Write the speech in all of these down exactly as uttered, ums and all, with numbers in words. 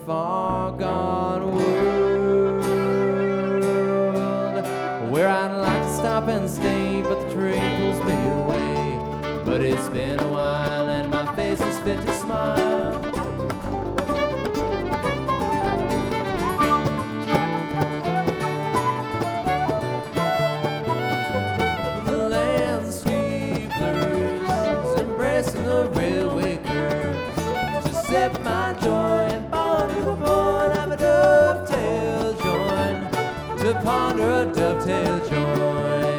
far gone world where I'd like to stop and stay, but the train pulls me away. But it's been a while and my face is fit to smile. The landscape blurs, embracing the railway curves, to set my joy and bond to the point of a dovetail joint, to ponder a dovetail joint.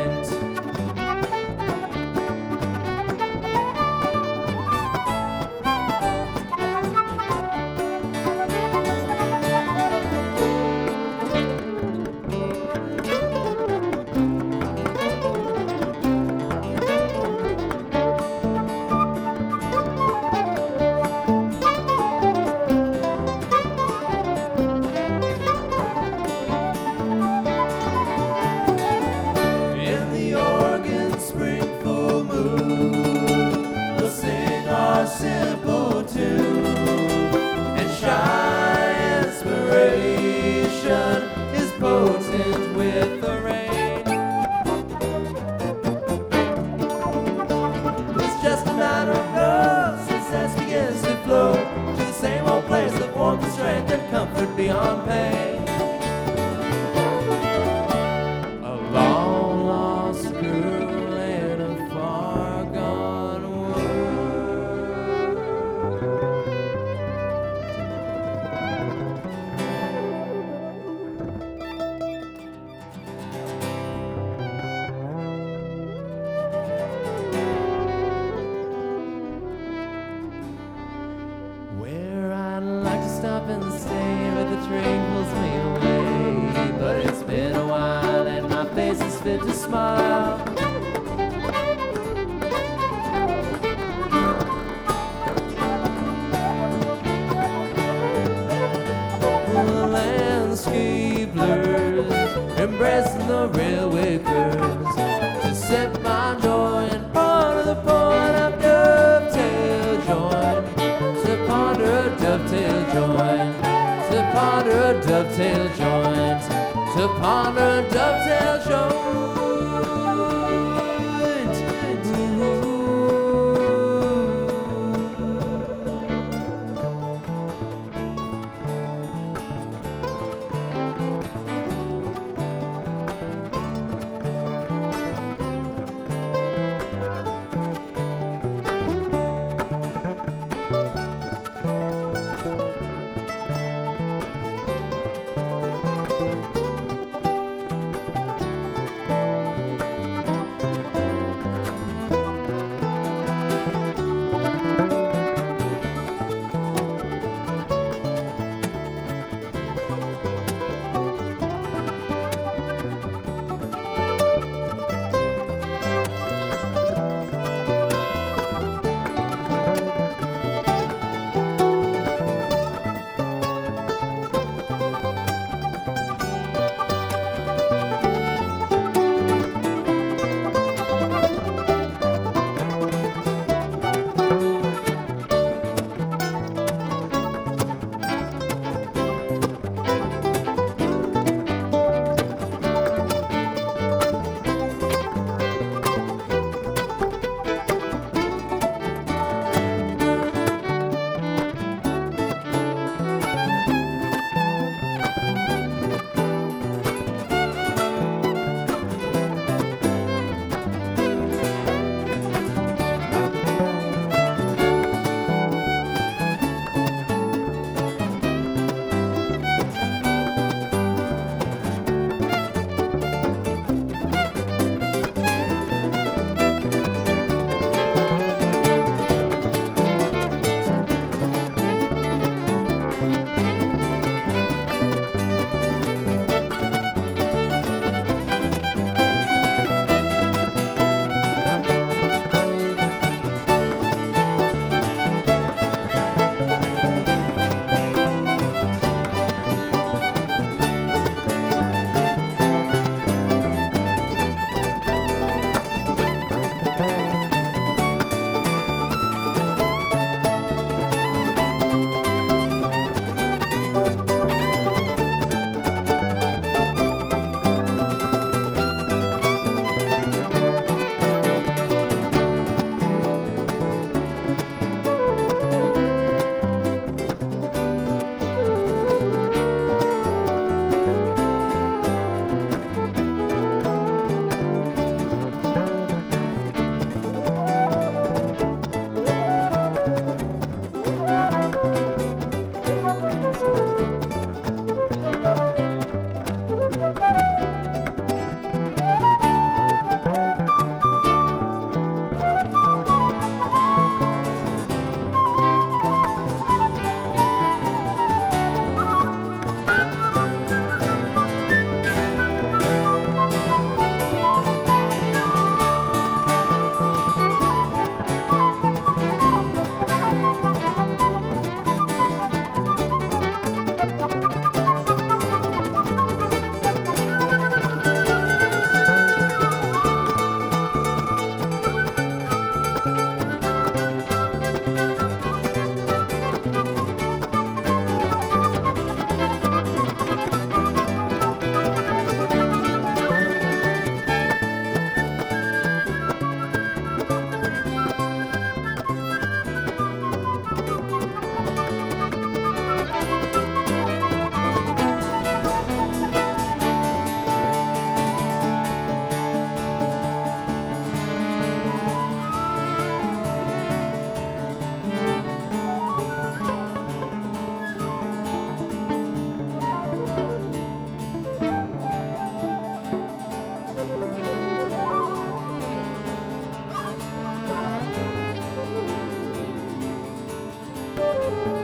Simple tune and shy inspiration is potent with the rain. It's just a matter of love, success begins to flow to the same old place of warmth and strength and comfort beyond pain. A long lost girl in a far gone where I'd like to stop and stay, but the train pulls me away. But it's been a while and my face is fit to smile. The landscape blurs, embracing the railway curves, to set my joy and part of the point of dovetail joint, to ponder a dovetail joint, to ponder a dovetail joint, to ponder a dovetail joint. Ooh. Thank you.